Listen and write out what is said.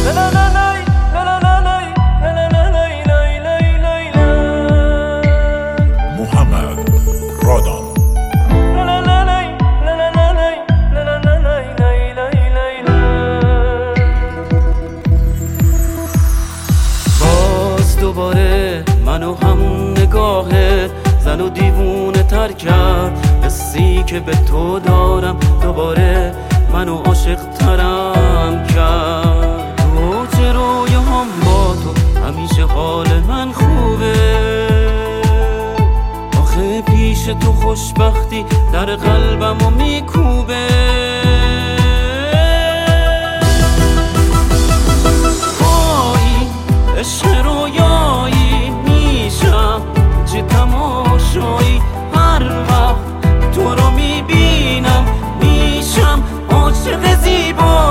محمد رادان. باز دوباره منو همون نگاهت زن و دیوونه تر کرد، حسی که به تو دارم دوباره منو عاشق ترم کرد. تو چه رویاهام با تو همیشه حال من خوبه، آخه پیش تو خوشبختی در قلبمو میکوبه. عشق رویایی میشم چه تماشایی، هر وقت تو رو میبینم میشم عاشق زیبا.